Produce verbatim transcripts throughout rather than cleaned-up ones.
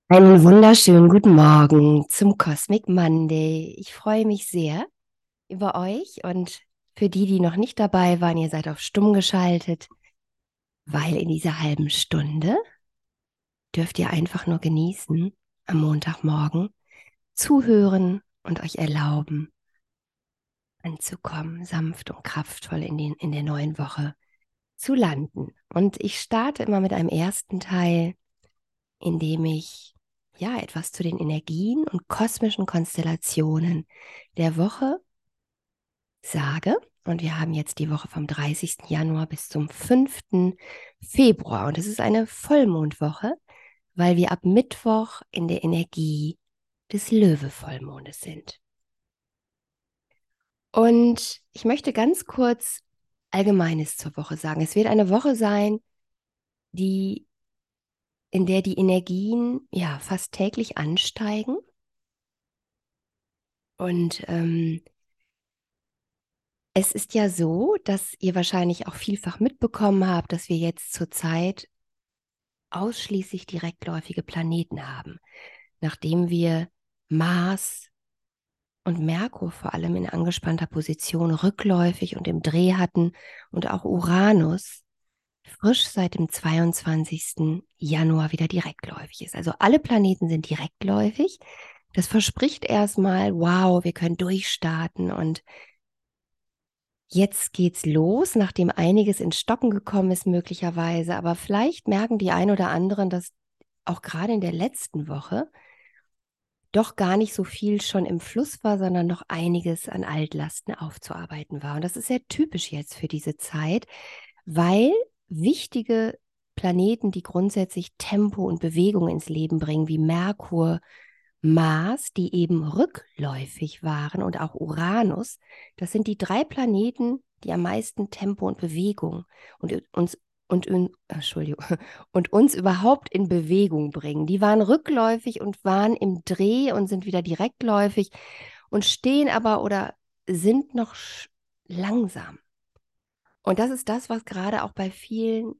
Einen wunderschönen guten Morgen zum Cosmic Monday. Ich freue mich sehr über euch und für die, die noch nicht dabei waren, ihr seid auf stumm geschaltet, weil in dieser halben Stunde dürft ihr einfach nur genießen am Montagmorgen, zuhören und euch erlauben, anzukommen, sanft und kraftvoll in, den, in der neuen Woche zu landen. Und ich starte immer mit einem ersten Teil, indem ich ja etwas zu den Energien und kosmischen Konstellationen der Woche sage. Und wir haben jetzt die Woche vom dreißigsten Januar bis zum fünften Februar. Und es ist eine Vollmondwoche, weil wir ab Mittwoch in der Energie des Löwe-Vollmondes sind. Und ich möchte ganz kurz Allgemeines zur Woche sagen. Es wird eine Woche sein, die, in der die Energien ja fast täglich ansteigen. Und ähm, es ist ja so, dass ihr wahrscheinlich auch vielfach mitbekommen habt, dass wir jetzt zurzeit ausschließlich direktläufige Planeten haben, nachdem wir Mars und Merkur vor allem in angespannter Position rückläufig und im Dreh hatten und auch Uranus frisch seit dem zweiundzwanzigsten Januar wieder direktläufig ist. Also alle Planeten sind direktläufig. Das verspricht erstmal, wow, wir können durchstarten und jetzt geht's los, nachdem einiges ins Stocken gekommen ist, möglicherweise. Aber vielleicht merken die ein oder anderen, dass auch gerade in der letzten Woche doch gar nicht so viel schon im Fluss war, sondern noch einiges an Altlasten aufzuarbeiten war. Und das ist sehr typisch jetzt für diese Zeit, weil wichtige Planeten, die grundsätzlich Tempo und Bewegung ins Leben bringen, wie Merkur, Mars, die eben rückläufig waren, und auch Uranus, das sind die drei Planeten, die am meisten Tempo und Bewegung und uns und, in, Entschuldigung, und uns überhaupt in Bewegung bringen. Die waren rückläufig und waren im Dreh und sind wieder direktläufig und stehen aber oder sind noch langsam. Und das ist das, was gerade auch bei vielen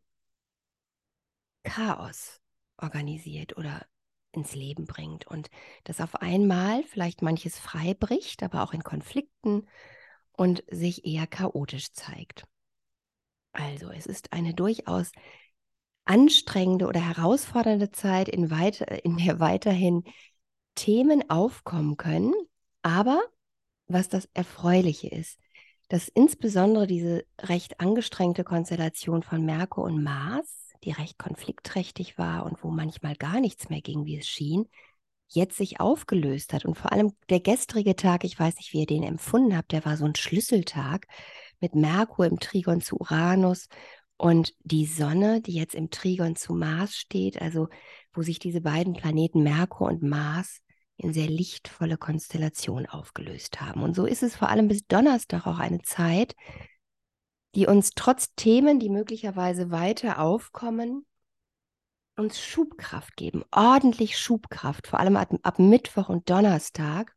Chaos organisiert oder ins Leben bringt und das auf einmal vielleicht manches frei bricht, aber auch in Konflikten und sich eher chaotisch zeigt. Also es ist eine durchaus anstrengende oder herausfordernde Zeit, in, weit in der weiterhin Themen aufkommen können, aber was das Erfreuliche ist, dass insbesondere diese recht angestrengte Konstellation von Merkur und Mars, die recht konfliktträchtig war und wo manchmal gar nichts mehr ging, wie es schien, jetzt sich aufgelöst hat. Und vor allem der gestrige Tag, ich weiß nicht, wie ihr den empfunden habt, der war so ein Schlüsseltag mit Merkur im Trigon zu Uranus und die Sonne, die jetzt im Trigon zu Mars steht, also wo sich diese beiden Planeten Merkur und Mars in sehr lichtvolle Konstellationen aufgelöst haben. Und so ist es vor allem bis Donnerstag auch eine Zeit, die uns trotz Themen, die möglicherweise weiter aufkommen, uns Schubkraft geben, ordentlich Schubkraft, vor allem ab, ab Mittwoch und Donnerstag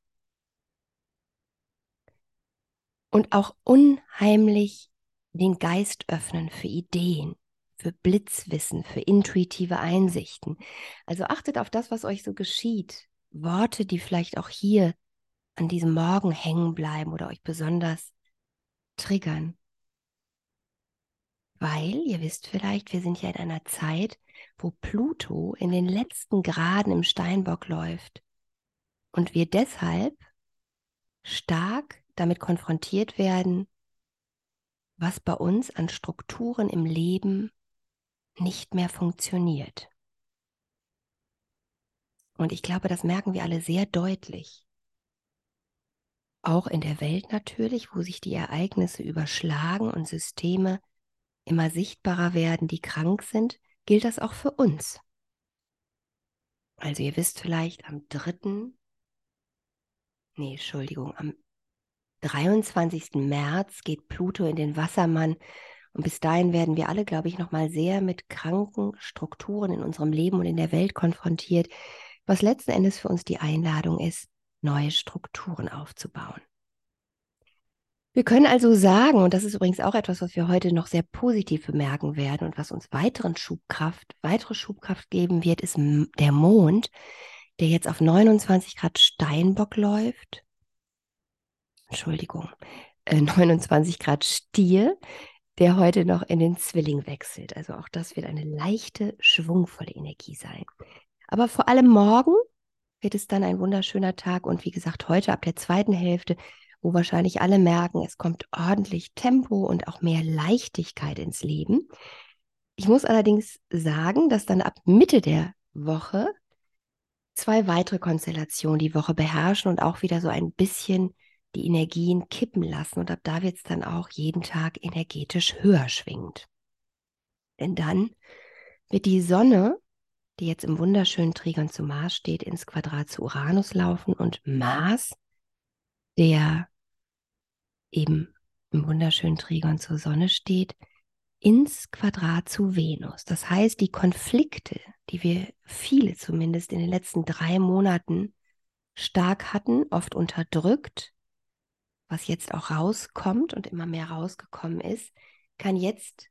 und auch unheimlich den Geist öffnen für Ideen, für Blitzwissen, für intuitive Einsichten. Also achtet auf das, was euch so geschieht. Worte, die vielleicht auch hier an diesem Morgen hängen bleiben oder euch besonders triggern. Weil, ihr wisst vielleicht, wir sind ja in einer Zeit, wo Pluto in den letzten Graden im Steinbock läuft und wir deshalb stark damit konfrontiert werden, was bei uns an Strukturen im Leben nicht mehr funktioniert. Und ich glaube, das merken wir alle sehr deutlich. Auch in der Welt natürlich, wo sich die Ereignisse überschlagen und Systeme immer sichtbarer werden, die krank sind, gilt das auch für uns. Also ihr wisst vielleicht, am dritten, nee, Entschuldigung, am dreiundzwanzigsten März geht Pluto in den Wassermann und bis dahin werden wir alle, glaube ich, nochmal sehr mit kranken Strukturen in unserem Leben und in der Welt konfrontiert, was letzten Endes für uns die Einladung ist, neue Strukturen aufzubauen. Wir können also sagen, und das ist übrigens auch etwas, was wir heute noch sehr positiv bemerken werden und was uns weiteren Schubkraft, weitere Schubkraft geben wird, ist m- der Mond, der jetzt auf neunundzwanzig Grad Steinbock läuft. Entschuldigung, äh, neunundzwanzig Grad Stier, der heute noch in den Zwilling wechselt. Also auch das wird eine leichte, schwungvolle Energie sein. Aber vor allem morgen wird es dann ein wunderschöner Tag und wie gesagt, heute ab der zweiten Hälfte, wo wahrscheinlich alle merken, es kommt ordentlich Tempo und auch mehr Leichtigkeit ins Leben. Ich muss allerdings sagen, dass dann ab Mitte der Woche zwei weitere Konstellationen die Woche beherrschen und auch wieder so ein bisschen die Energien kippen lassen. Und ab da wird es dann auch jeden Tag energetisch höher schwingend. Denn dann wird die Sonne, die jetzt im wunderschönen Trigon zu Mars steht, ins Quadrat zu Uranus laufen und Mars, der eben im wunderschönen Trigon zur Sonne steht, ins Quadrat zu Venus. Das heißt, die Konflikte, die wir viele zumindest in den letzten drei Monaten stark hatten, oft unterdrückt, was jetzt auch rauskommt und immer mehr rausgekommen ist, kann jetzt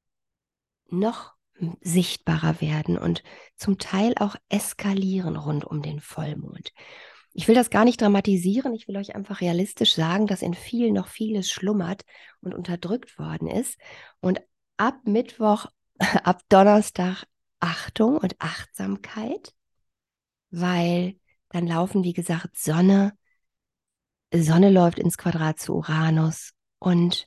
noch sichtbarer werden und zum Teil auch eskalieren rund um den Vollmond. Ich will das gar nicht dramatisieren, ich will euch einfach realistisch sagen, dass in vielen noch vieles schlummert und unterdrückt worden ist. Und ab Mittwoch, ab Donnerstag Achtung und Achtsamkeit, weil dann laufen, wie gesagt, Sonne, Sonne läuft ins Quadrat zu Uranus und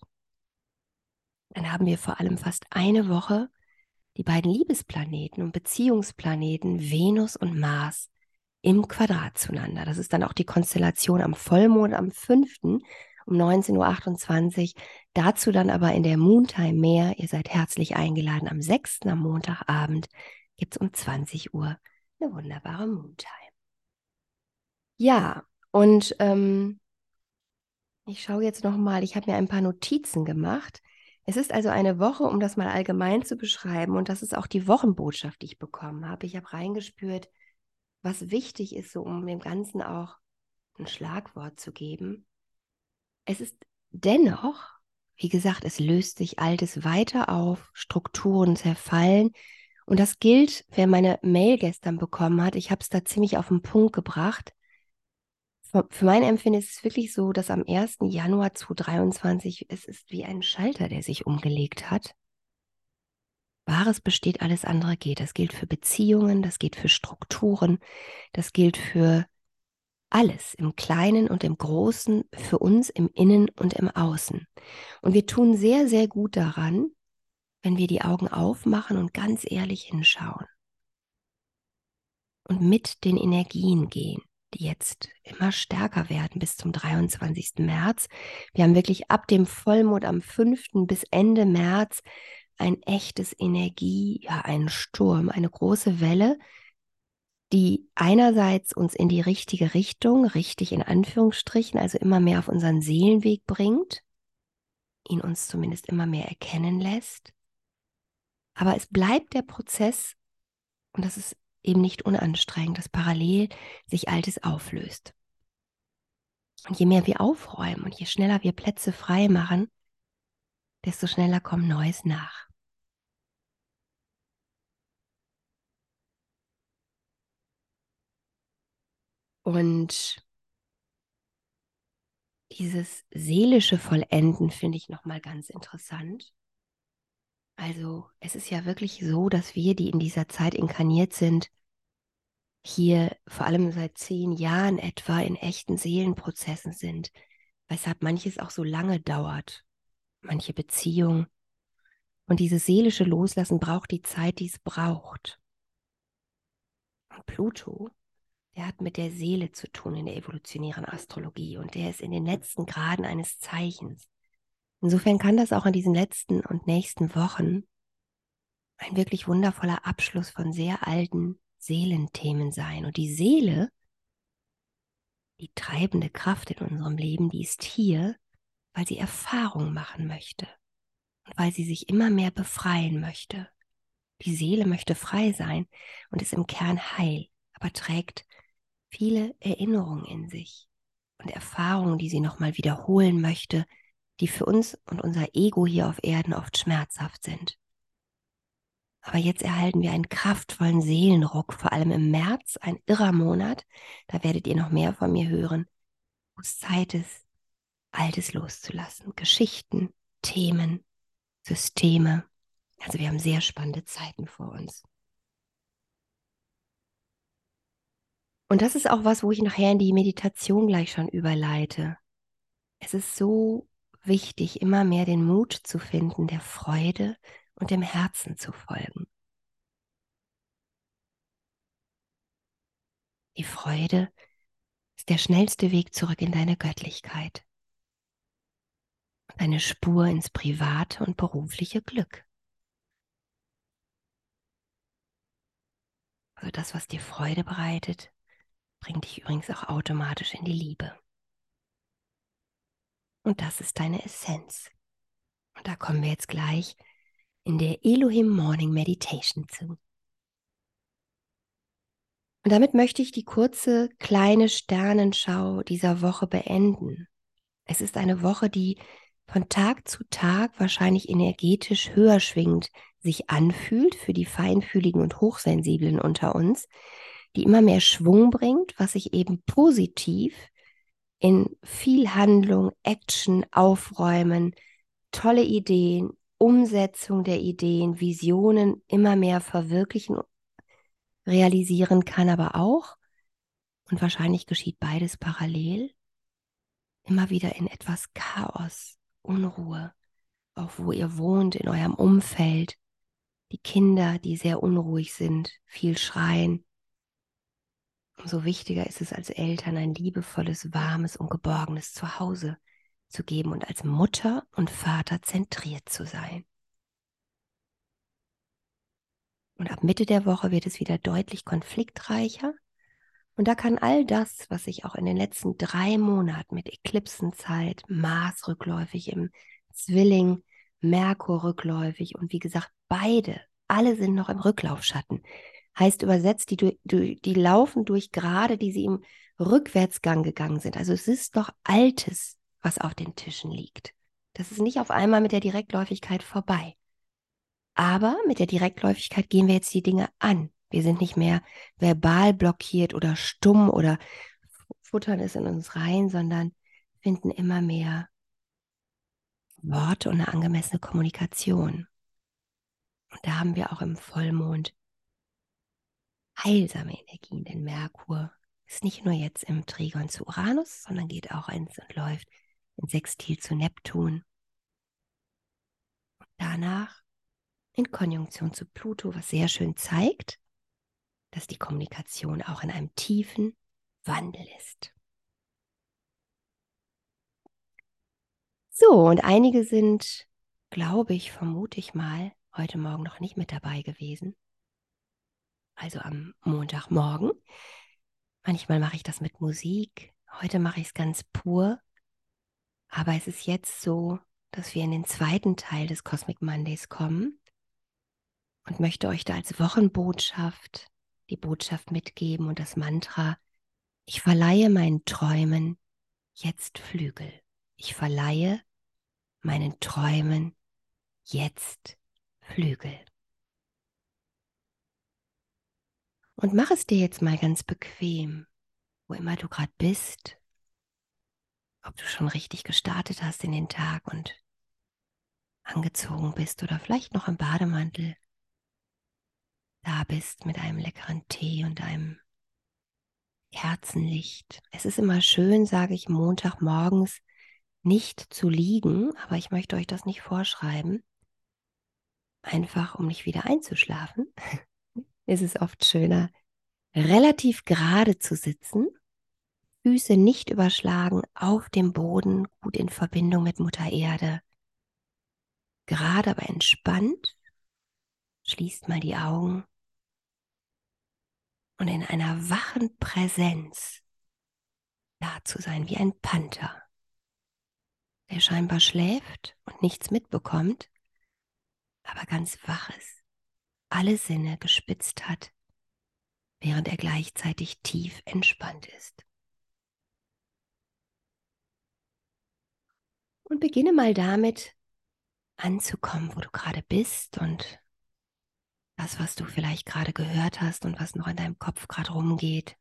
dann haben wir vor allem fast eine Woche die beiden Liebesplaneten und Beziehungsplaneten Venus und Mars im Quadrat zueinander. Das ist dann auch die Konstellation am Vollmond am fünften um neunzehn Uhr achtundzwanzig. Dazu dann aber in der Moontime mehr. Ihr seid herzlich eingeladen. Am sechsten am Montagabend gibt es um zwanzig Uhr eine wunderbare Moontime. Ja, und ähm, ich schaue jetzt nochmal, ich habe mir ein paar Notizen gemacht. Es ist also eine Woche, um das mal allgemein zu beschreiben. Und das ist auch die Wochenbotschaft, die ich bekommen habe. Ich habe reingespürt, was wichtig ist, so um dem Ganzen auch ein Schlagwort zu geben. Es ist dennoch, wie gesagt, es löst sich Altes weiter auf, Strukturen zerfallen. Und das gilt, wer meine Mail gestern bekommen hat. Ich habe es da ziemlich auf den Punkt gebracht. Für, für mein Empfinden ist es wirklich so, dass am ersten Januar zweitausenddreiundzwanzig es ist wie ein Schalter, der sich umgelegt hat. Wahres besteht, alles andere geht. Das gilt für Beziehungen, das gilt für Strukturen, das gilt für alles im Kleinen und im Großen, für uns im Innen und im Außen. Und wir tun sehr, sehr gut daran, wenn wir die Augen aufmachen und ganz ehrlich hinschauen und mit den Energien gehen, die jetzt immer stärker werden bis zum dreiundzwanzigsten März. Wir haben wirklich ab dem Vollmond am fünften bis Ende März ein echtes Energie, ja, einen Sturm, eine große Welle, die einerseits uns in die richtige Richtung, richtig in Anführungsstrichen, also immer mehr auf unseren Seelenweg bringt, ihn uns zumindest immer mehr erkennen lässt. Aber es bleibt der Prozess, und das ist eben nicht unanstrengend, dass parallel sich Altes auflöst. Und je mehr wir aufräumen und je schneller wir Plätze frei machen, desto schneller kommt Neues nach. Und dieses seelische Vollenden finde ich nochmal ganz interessant. Also es ist ja wirklich so, dass wir, die in dieser Zeit inkarniert sind, hier vor allem seit zehn Jahren etwa in echten Seelenprozessen sind, weshalb manches auch so lange dauert, manche Beziehung. Und dieses seelische Loslassen braucht die Zeit, die es braucht. Und Pluto, der hat mit der Seele zu tun in der evolutionären Astrologie und der ist in den letzten Graden eines Zeichens. Insofern kann das auch in diesen letzten und nächsten Wochen ein wirklich wundervoller Abschluss von sehr alten Seelenthemen sein. Und die Seele, die treibende Kraft in unserem Leben, die ist hier, weil sie Erfahrung machen möchte und weil sie sich immer mehr befreien möchte. Die Seele möchte frei sein und ist im Kern heil, aber trägt viele Erinnerungen in sich und Erfahrungen, die sie nochmal wiederholen möchte, die für uns und unser Ego hier auf Erden oft schmerzhaft sind. Aber jetzt erhalten wir einen kraftvollen Seelenruck, vor allem im März, ein irrer Monat. Da werdet ihr noch mehr von mir hören, wo es Zeit ist, Altes loszulassen. Geschichten, Themen, Systeme. Also wir haben sehr spannende Zeiten vor uns. Und das ist auch was, wo ich nachher in die Meditation gleich schon überleite. Es ist so wichtig, immer mehr den Mut zu finden, der Freude und dem Herzen zu folgen. Die Freude ist der schnellste Weg zurück in deine Göttlichkeit und eine Spur ins private und berufliche Glück. Also das, was dir Freude bereitet, bringt dich übrigens auch automatisch in die Liebe. Und das ist deine Essenz. Und da kommen wir jetzt gleich in der Elohim Morning Meditation zu. Und damit möchte ich die kurze, kleine Sternenschau dieser Woche beenden. Es ist eine Woche, die von Tag zu Tag wahrscheinlich energetisch höher schwingend sich anfühlt für die Feinfühligen und Hochsensiblen unter uns, die immer mehr Schwung bringt, was sich eben positiv in viel Handlung, Action, Aufräumen, tolle Ideen, Umsetzung der Ideen, Visionen immer mehr verwirklichen, realisieren kann, aber auch, und wahrscheinlich geschieht beides parallel, immer wieder in etwas Chaos, Unruhe, auch wo ihr wohnt, in eurem Umfeld, die Kinder, die sehr unruhig sind, viel schreien. Umso wichtiger ist es als Eltern, ein liebevolles, warmes und geborgenes Zuhause zu geben und als Mutter und Vater zentriert zu sein. Und ab Mitte der Woche wird es wieder deutlich konfliktreicher. Und da kann all das, was sich auch in den letzten drei Monaten mit Eklipsenzeit, Mars rückläufig im Zwilling, Merkur rückläufig und wie gesagt, beide, alle sind noch im Rücklaufschatten. Heißt übersetzt, die, die, die laufen durch Grade, die sie im Rückwärtsgang gegangen sind. Also es ist doch Altes, was auf den Tischen liegt. Das ist nicht auf einmal mit der Direktläufigkeit vorbei. Aber mit der Direktläufigkeit gehen wir jetzt die Dinge an. Wir sind nicht mehr verbal blockiert oder stumm oder futtern es in uns rein, sondern finden immer mehr Worte und eine angemessene Kommunikation. Und da haben wir auch im Vollmond heilsame Energien, denn Merkur ist nicht nur jetzt im Trigon zu Uranus, sondern geht auch ins und läuft in Sextil zu Neptun. Und danach in Konjunktion zu Pluto, was sehr schön zeigt, dass die Kommunikation auch in einem tiefen Wandel ist. So, und einige sind, glaube ich, vermute ich mal, heute Morgen noch nicht mit dabei gewesen. Also am Montagmorgen. Manchmal mache ich das mit Musik. Heute mache ich es ganz pur. Aber es ist jetzt so, dass wir in den zweiten Teil des Cosmic Mondays kommen und möchte euch da als Wochenbotschaft die Botschaft mitgeben und das Mantra: Ich verleihe meinen Träumen jetzt Flügel. Ich verleihe meinen Träumen jetzt Flügel. Und mach es dir jetzt mal ganz bequem, wo immer du gerade bist, ob du schon richtig gestartet hast in den Tag und angezogen bist oder vielleicht noch im Bademantel da bist mit einem leckeren Tee und einem Kerzenlicht. Es ist immer schön, sage ich Montagmorgens, nicht zu liegen, aber ich möchte euch das nicht vorschreiben. Einfach, um nicht wieder einzuschlafen, ist es oft schöner, relativ gerade zu sitzen, Füße nicht überschlagen, auf dem Boden, gut in Verbindung mit Mutter Erde. Gerade aber entspannt, schließt mal die Augen und in einer wachen Präsenz da zu sein, wie ein Panther, der scheinbar schläft und nichts mitbekommt, aber ganz wach ist, alle Sinne gespitzt hat, während er gleichzeitig tief entspannt ist. Und beginne mal damit anzukommen, wo du gerade bist und das, was du vielleicht gerade gehört hast und was noch in deinem Kopf gerade rumgeht,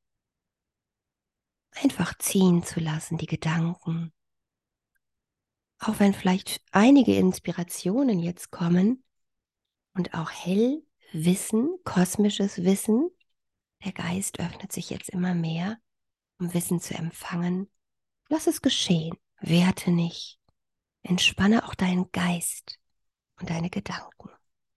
einfach ziehen zu lassen, die Gedanken. Auch wenn vielleicht einige Inspirationen jetzt kommen und auch Hellwissen, kosmisches Wissen, der Geist öffnet sich jetzt immer mehr, um Wissen zu empfangen. Lass es geschehen, werte nicht, entspanne auch deinen Geist und deine Gedanken.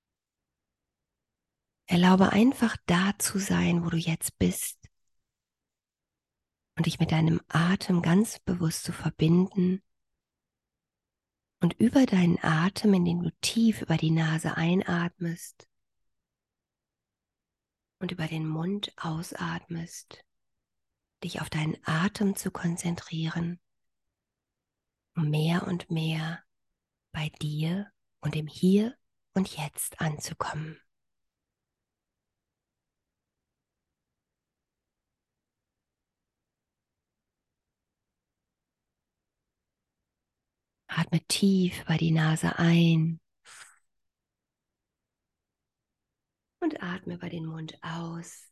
Erlaube einfach da zu sein, wo du jetzt bist und dich mit deinem Atem ganz bewusst zu verbinden und über deinen Atem, indem du tief über die Nase einatmest und über den Mund ausatmest, dich auf deinen Atem zu konzentrieren, um mehr und mehr bei dir und im Hier und Jetzt anzukommen. Atme tief über die Nase ein und atme über den Mund aus.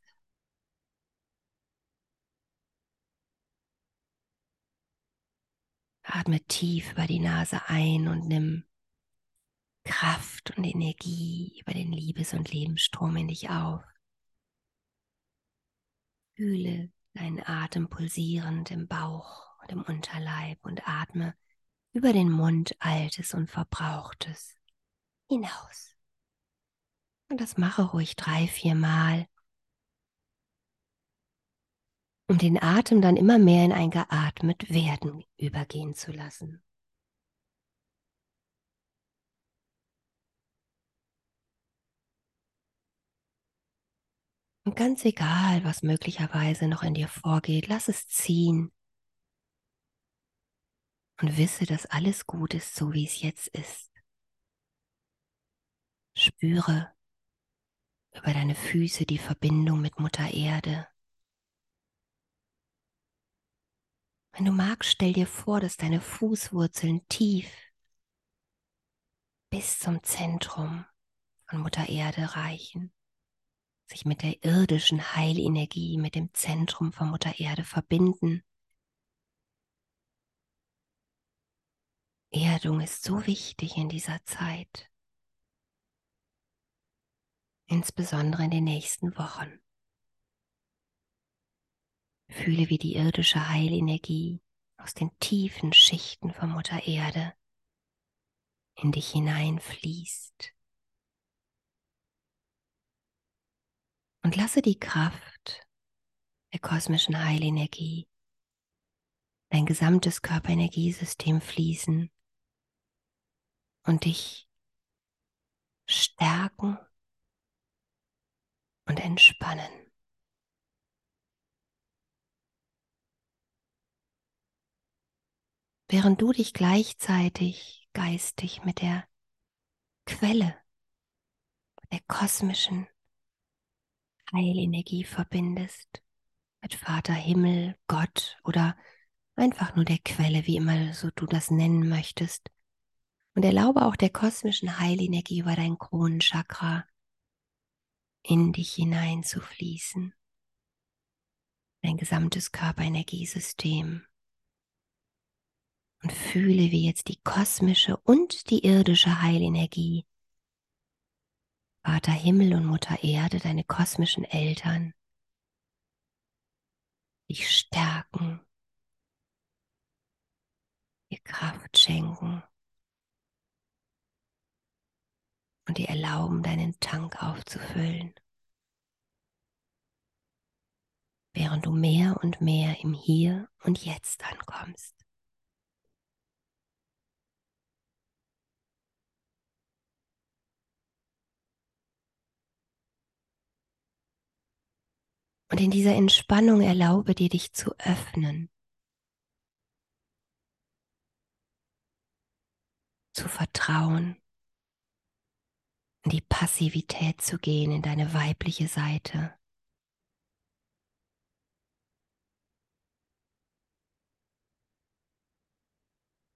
Atme tief über die Nase ein und nimm Kraft und Energie über den Liebes- und Lebensstrom in dich auf. Fühle deinen Atem pulsierend im Bauch und im Unterleib und atme über den Mund Altes und Verbrauchtes hinaus. Und das mache ruhig drei, vier Mal, um den Atem dann immer mehr in ein geatmet werden übergehen zu lassen. Und ganz egal, was möglicherweise noch in dir vorgeht, lass es ziehen und wisse, dass alles gut ist, so wie es jetzt ist. Spüre über deine Füße die Verbindung mit Mutter Erde. Wenn du magst, stell dir vor, dass deine Fußwurzeln tief bis zum Zentrum von Mutter Erde reichen, sich mit der irdischen Heilenergie, mit dem Zentrum von Mutter Erde verbinden. Erdung ist so wichtig in dieser Zeit, insbesondere in den nächsten Wochen. Fühle, wie die irdische Heilenergie aus den tiefen Schichten von Mutter Erde in dich hineinfließt. Und lasse die Kraft der kosmischen Heilenergie dein gesamtes Körperenergiesystem fließen und dich stärken und entspannen. Während du dich gleichzeitig geistig mit der Quelle der kosmischen Heilenergie verbindest, mit Vater Himmel, Gott oder einfach nur der Quelle, wie immer so du das nennen möchtest. Und erlaube auch der kosmischen Heilenergie über dein Kronenchakra in dich hinein zu fließen. Dein gesamtes Körperenergiesystem. Und fühle, wie jetzt die kosmische und die irdische Heilenergie, Vater Himmel und Mutter Erde, deine kosmischen Eltern, dich stärken, dir Kraft schenken und dir erlauben, deinen Tank aufzufüllen, während du mehr und mehr im Hier und Jetzt ankommst. Und in dieser Entspannung erlaube dir, dich zu öffnen, zu vertrauen, in die Passivität zu gehen, in deine weibliche Seite.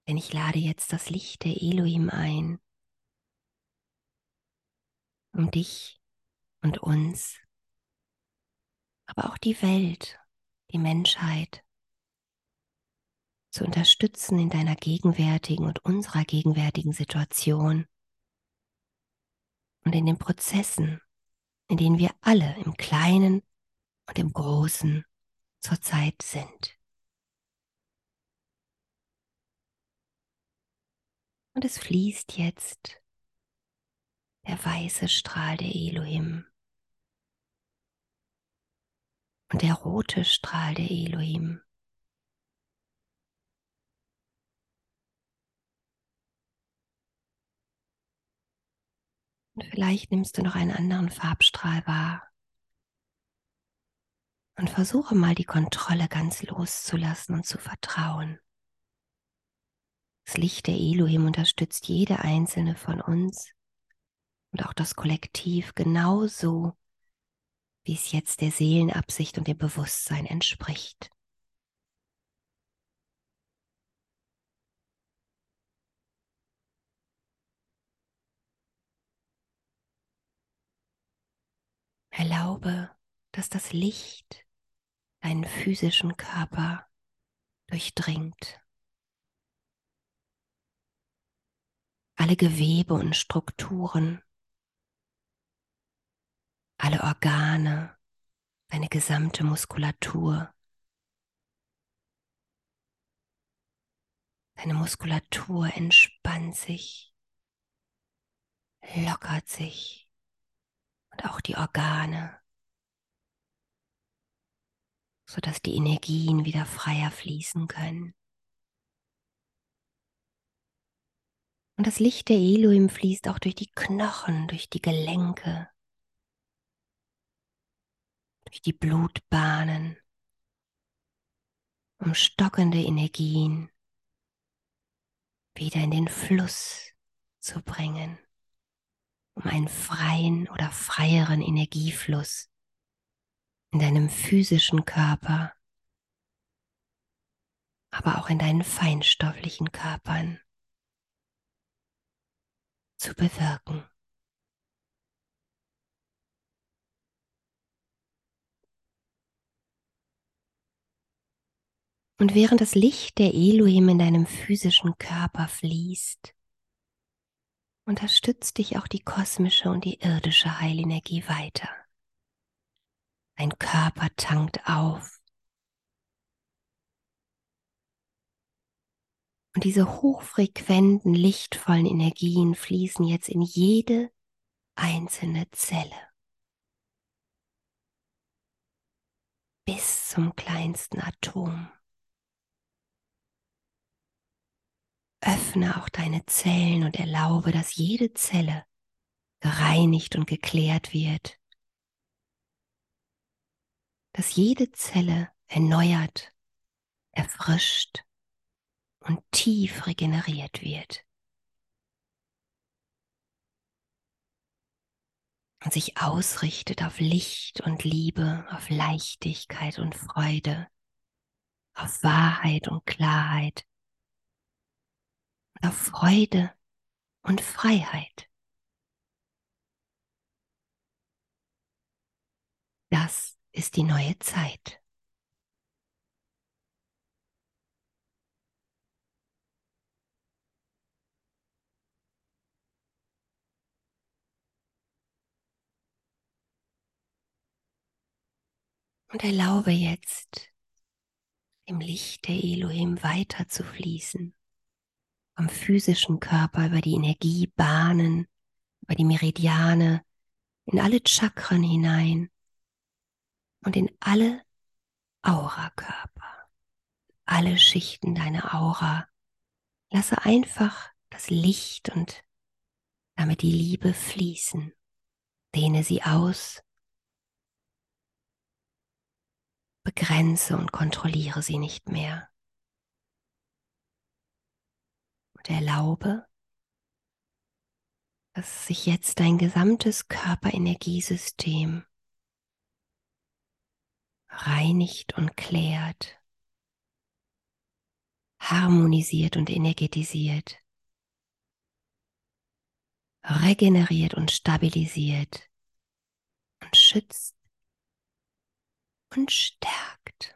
Denn ich lade jetzt das Licht der Elohim ein, um dich und uns, aber auch die Welt, die Menschheit zu unterstützen in deiner gegenwärtigen und unserer gegenwärtigen Situation und in den Prozessen, in denen wir alle im Kleinen und im Großen zurzeit sind. Und es fließt jetzt der weiße Strahl der Elohim und der rote Strahl der Elohim. Und vielleicht nimmst du noch einen anderen Farbstrahl wahr und versuche mal die Kontrolle ganz loszulassen und zu vertrauen. Das Licht der Elohim unterstützt jede einzelne von uns und auch das Kollektiv genauso, wie es jetzt der Seelenabsicht und dem Bewusstsein entspricht. Erlaube, dass das Licht deinen physischen Körper durchdringt. Alle Gewebe und Strukturen, alle Organe, deine gesamte Muskulatur. Deine Muskulatur entspannt sich, lockert sich und auch die Organe, sodass die Energien wieder freier fließen können. Und das Licht der Elohim fließt auch durch die Knochen, durch die Gelenke, durch die Blutbahnen, um stockende Energien wieder in den Fluss zu bringen, um einen freien oder freieren Energiefluss in deinem physischen Körper, aber auch in deinen feinstofflichen Körpern zu bewirken. Und während das Licht der Elohim in deinem physischen Körper fließt, unterstützt dich auch die kosmische und die irdische Heilenergie weiter. Dein Körper tankt auf. Und diese hochfrequenten, lichtvollen Energien fließen jetzt in jede einzelne Zelle. Bis zum kleinsten Atom. Öffne auch deine Zellen und erlaube, dass jede Zelle gereinigt und geklärt wird. Dass jede Zelle erneuert, erfrischt und tief regeneriert wird. Und sich ausrichtet auf Licht und Liebe, auf Leichtigkeit und Freude, auf Wahrheit und Klarheit, auf Freude und Freiheit. Das ist die neue Zeit. Und erlaube jetzt, im Licht der Elohim weiter zu fließen, vom physischen Körper über die Energiebahnen, über die Meridiane, in alle Chakren hinein und in alle Aurakörper, alle Schichten deiner Aura. Lasse einfach das Licht und damit die Liebe fließen. Dehne sie aus, begrenze und kontrolliere sie nicht mehr. Und erlaube, dass sich jetzt dein gesamtes Körperenergiesystem reinigt und klärt. harmonisiert und energetisiert, regeneriert und stabilisiert und schützt und stärkt.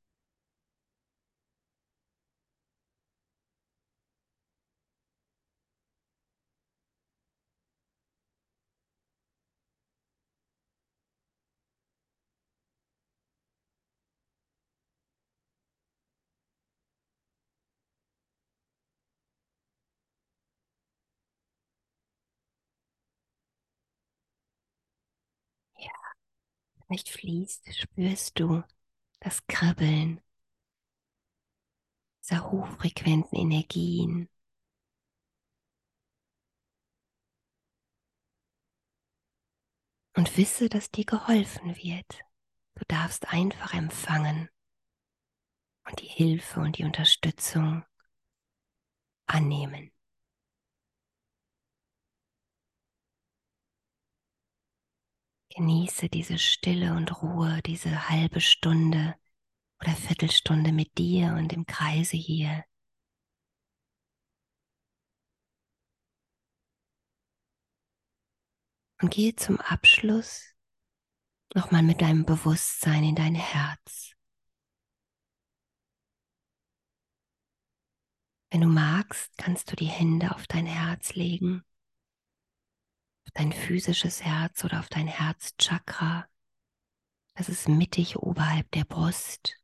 Ja, vielleicht fließt, spürst du das Kribbeln dieser hochfrequenten Energien. Und wisse, dass dir geholfen wird. Du darfst einfach empfangen und die Hilfe und die Unterstützung annehmen. Genieße diese Stille und Ruhe, diese halbe Stunde oder Viertelstunde mit dir und im Kreise hier. Und gehe zum Abschluss nochmal mit deinem Bewusstsein in dein Herz. Wenn du magst, kannst du die Hände auf dein Herz legen, auf dein physisches Herz oder auf dein Herzchakra. Das ist mittig oberhalb der Brust.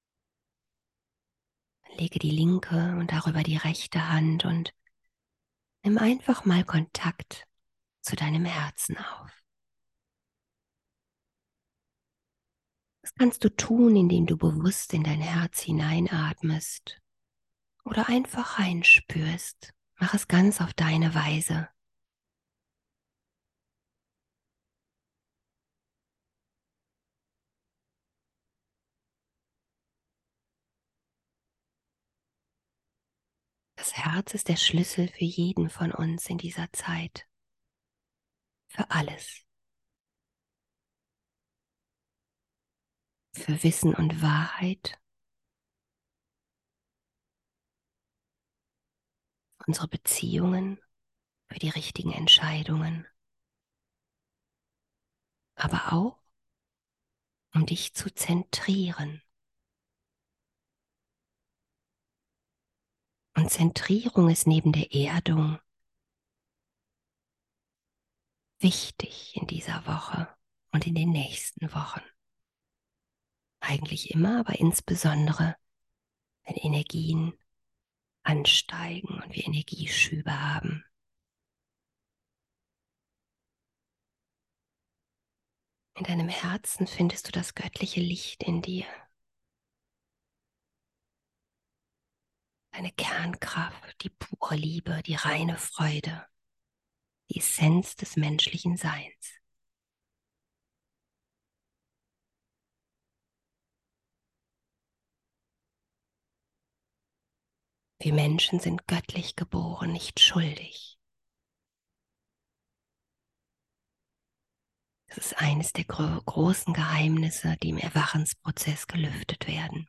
Lege die linke und darüber die rechte Hand und nimm einfach mal Kontakt zu deinem Herzen auf. Das kannst du tun, indem du bewusst in dein Herz hineinatmest oder einfach reinspürst. Mach es ganz auf deine Weise. Das Herz ist der Schlüssel für jeden von uns in dieser Zeit. Für alles. Für Wissen und Wahrheit. Unsere Beziehungen. Für die richtigen Entscheidungen. Aber auch, um dich zu zentrieren. Und Zentrierung ist neben der Erdung wichtig in dieser Woche und in den nächsten Wochen. Eigentlich immer, aber insbesondere, wenn Energien ansteigen und wir Energieschübe haben. In deinem Herzen findest du das göttliche Licht in dir, deine Kernkraft, die pure Liebe, die reine Freude, die Essenz des menschlichen Seins. Wir Menschen sind göttlich geboren, nicht schuldig. Das ist eines der gro- großen Geheimnisse, die im Erwachensprozess gelüftet werden.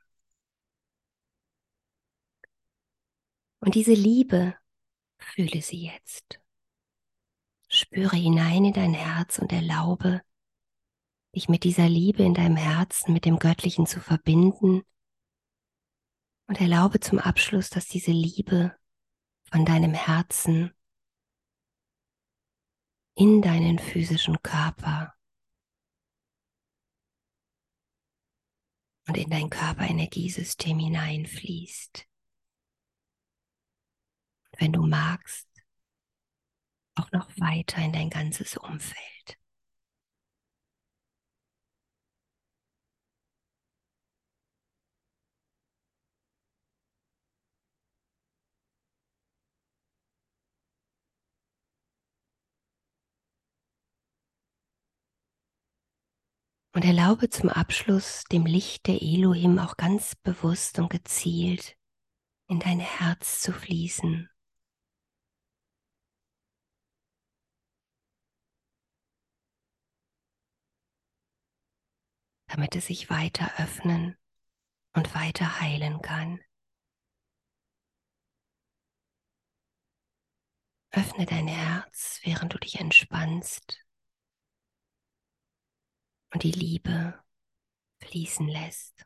Und diese Liebe, fühle sie jetzt. Spüre hinein in dein Herz und erlaube, dich mit dieser Liebe in deinem Herzen, mit dem Göttlichen zu verbinden. Und erlaube zum Abschluss, dass diese Liebe von deinem Herzen in deinen physischen Körper und in dein Körperenergiesystem hineinfließt. Wenn du magst, auch noch weiter in dein ganzes Umfeld. Und erlaube zum Abschluss dem Licht der Elohim auch ganz bewusst und gezielt in dein Herz zu fließen. Damit es sich weiter öffnen und weiter heilen kann. Öffne dein Herz, während du dich entspannst und die Liebe fließen lässt.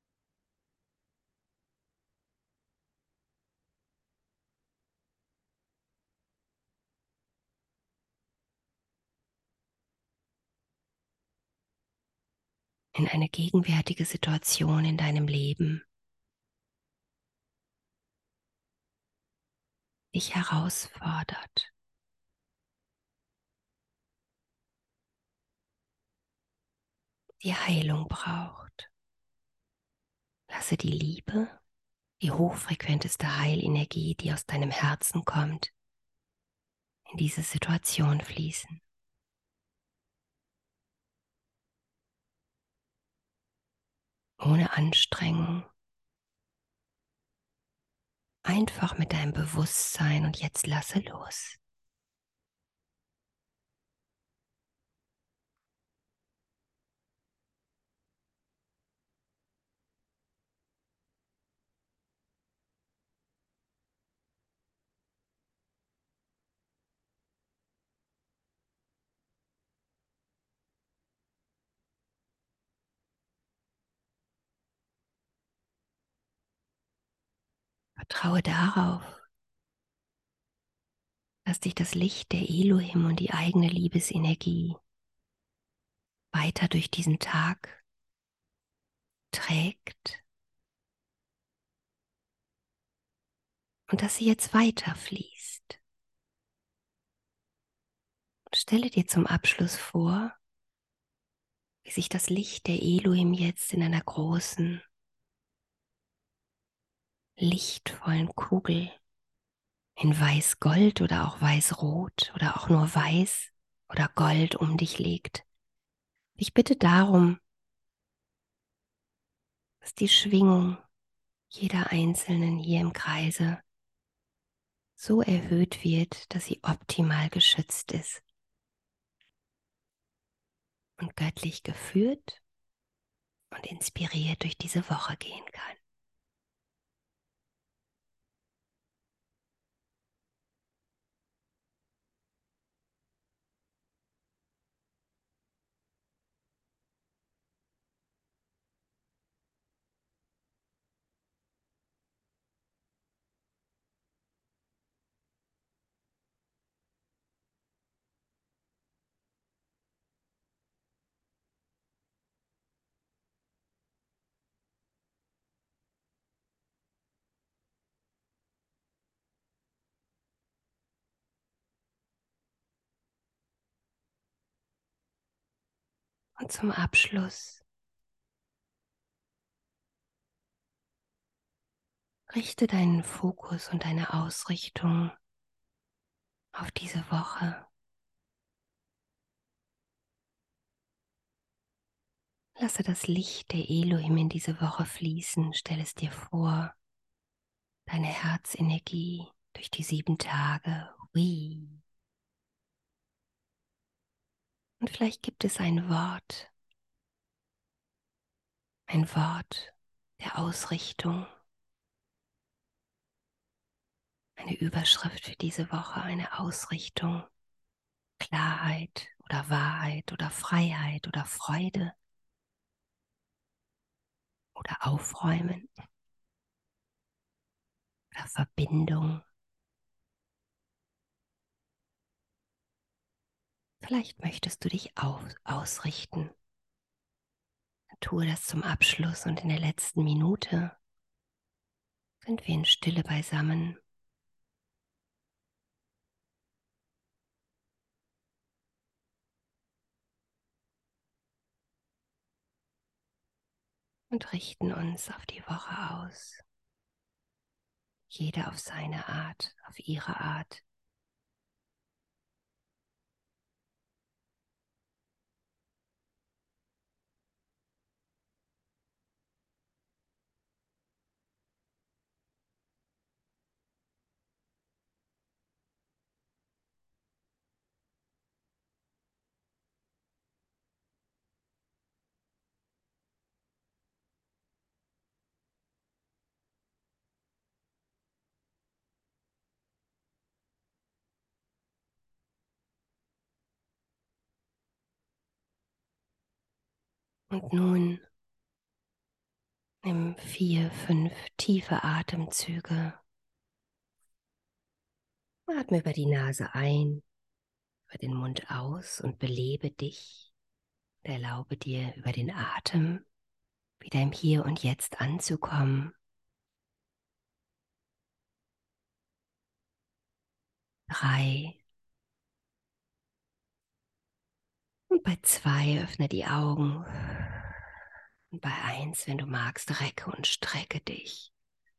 In eine gegenwärtige Situation in deinem Leben dich herausfordert. Die Heilung braucht. Lasse die Liebe, die hochfrequenteste Heilenergie, die aus deinem Herzen kommt, in diese Situation fließen. Ohne Anstrengung. Einfach mit deinem Bewusstsein und jetzt lasse los. Vertraue darauf, dass dich das Licht der Elohim und die eigene Liebesenergie weiter durch diesen Tag trägt und dass sie jetzt weiter fließt. Stelle dir zum Abschluss vor, wie sich das Licht der Elohim jetzt in einer großen, lichtvollen Kugel in weiß-gold oder auch weiß-rot oder auch nur weiß oder gold um dich legt. Ich bitte darum, dass die Schwingung jeder Einzelnen hier im Kreise so erhöht wird, dass sie optimal geschützt ist und göttlich geführt und inspiriert durch diese Woche gehen kann. Und zum Abschluss richte deinen Fokus und deine Ausrichtung auf diese Woche. Lasse das Licht der Elohim in diese Woche fließen. Stell es dir vor, deine Herzenergie durch die sieben Tage. Hui. Und vielleicht gibt es ein Wort, ein Wort der Ausrichtung, eine Überschrift für diese Woche, eine Ausrichtung, Klarheit oder Wahrheit oder Freiheit oder Freude oder Aufräumen oder Verbindung. Vielleicht möchtest du dich auf, ausrichten. Tue das zum Abschluss und in der letzten Minute sind wir in Stille beisammen und richten uns auf die Woche aus. Jeder auf seine Art, auf ihre Art. Und nun nimm vier, fünf tiefe Atemzüge. Atme über die Nase ein, über den Mund aus und belebe dich. Erlaube dir über den Atem wieder im Hier und Jetzt anzukommen. Drei. Und bei zwei öffne die Augen. Und bei eins, wenn du magst, recke und strecke dich.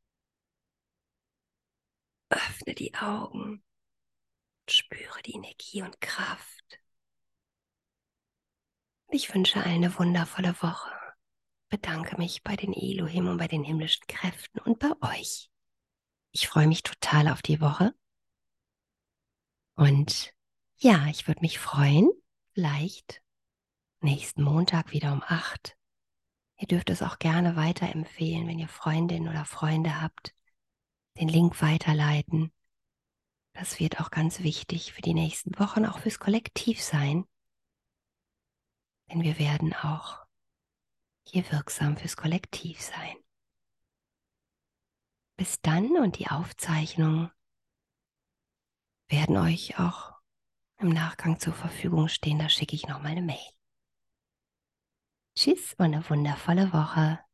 Öffne die Augen. Spüre die Energie und Kraft. Ich wünsche eine wundervolle Woche. Bedanke mich bei den Elohim und bei den himmlischen Kräften und bei euch. Ich freue mich total auf die Woche. Und ja, ich würde mich freuen, vielleicht nächsten Montag wieder um acht. Ihr dürft es auch gerne weiterempfehlen, wenn ihr Freundinnen oder Freunde habt. Den Link weiterleiten. Das wird auch ganz wichtig für die nächsten Wochen, auch fürs Kollektiv sein. Denn wir werden auch hier wirksam fürs Kollektiv sein. Bis dann, und die Aufzeichnungen werden euch auch im Nachgang zur Verfügung stehen. Da schicke ich nochmal eine Mail. Tschüss und eine wundervolle Woche.